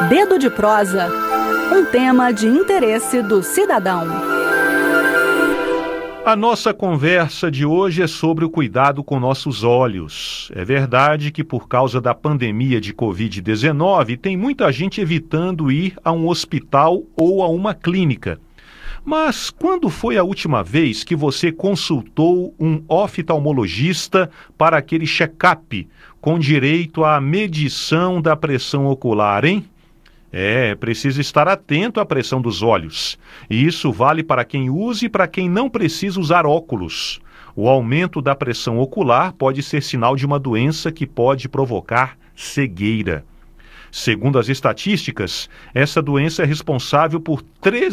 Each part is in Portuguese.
Dedo de prosa. Um tema de interesse do cidadão. A nossa conversa de hoje é sobre o cuidado com nossos olhos. É verdade que por causa da pandemia de Covid-19 tem muita gente evitando ir a um hospital ou a uma clínica. Mas quando foi a última vez que você consultou um oftalmologista para aquele check-up com direito à medição da pressão ocular, hein? Precisa estar atento à pressão dos olhos. E isso vale para quem usa e para quem não precisa usar óculos. O aumento da pressão ocular pode ser sinal de uma doença que pode provocar cegueira. Segundo as estatísticas, essa doença é responsável por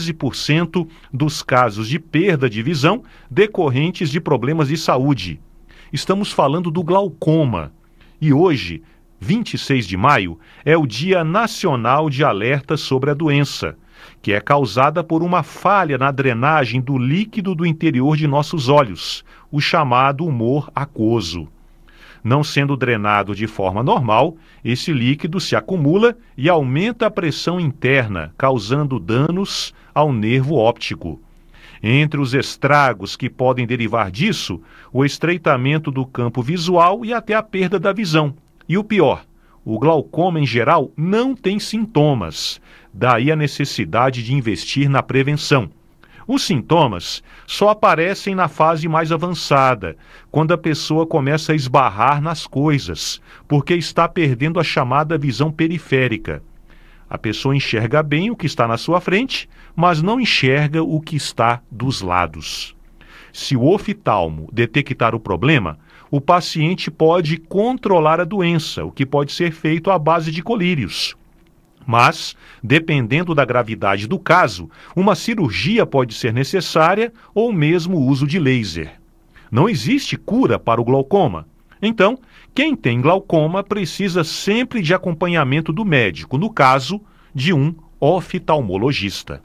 13% dos casos de perda de visão decorrentes de problemas de saúde. Estamos falando do glaucoma. E hoje, 26 de maio, é o Dia Nacional de Alerta sobre a doença, que é causada por uma falha na drenagem do líquido do interior de nossos olhos, o chamado humor aquoso. Não sendo drenado de forma normal, esse líquido se acumula e aumenta a pressão interna, causando danos ao nervo óptico. Entre os estragos que podem derivar disso, o estreitamento do campo visual e até a perda da visão. E o pior, o glaucoma em geral não tem sintomas, daí a necessidade de investir na prevenção. Os sintomas só aparecem na fase mais avançada, quando a pessoa começa a esbarrar nas coisas, porque está perdendo a chamada visão periférica. A pessoa enxerga bem o que está na sua frente, mas não enxerga o que está dos lados. Se o oftalmo detectar o problema, o paciente pode controlar a doença, o que pode ser feito à base de colírios. Mas, dependendo da gravidade do caso, uma cirurgia pode ser necessária ou mesmo o uso de laser. Não existe cura para o glaucoma. Então, quem tem glaucoma precisa sempre de acompanhamento do médico, no caso de um oftalmologista.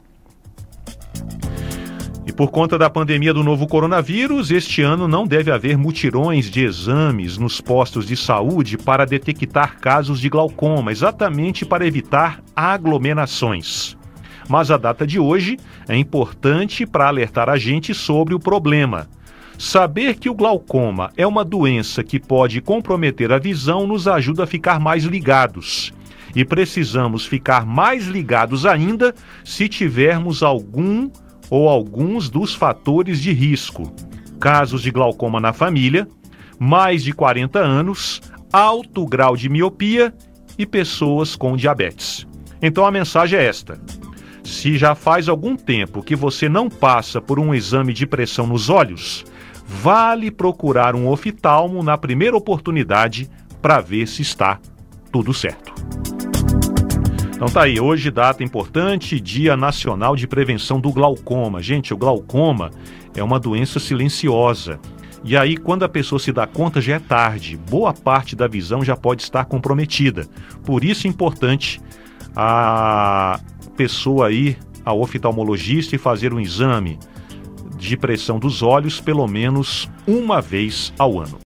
E por conta da pandemia do novo coronavírus, este ano não deve haver mutirões de exames nos postos de saúde para detectar casos de glaucoma, exatamente para evitar aglomerações. Mas a data de hoje é importante para alertar a gente sobre o problema. Saber que o glaucoma é uma doença que pode comprometer a visão nos ajuda a ficar mais ligados. E precisamos ficar mais ligados ainda se tivermos algum ou alguns dos fatores de risco: casos de glaucoma na família, mais de 40 anos, alto grau de miopia e pessoas com diabetes. Então a mensagem é esta: se já faz algum tempo que você não passa por um exame de pressão nos olhos, vale procurar um oftalmo na primeira oportunidade para ver se está tudo certo. Então tá aí, hoje data importante, Dia Nacional de Prevenção do Glaucoma. Gente, o glaucoma é uma doença silenciosa. E aí, quando a pessoa se dá conta, já é tarde. Boa parte da visão já pode estar comprometida. Por isso é importante a pessoa ir ao oftalmologista e fazer um exame de pressão dos olhos pelo menos uma vez ao ano.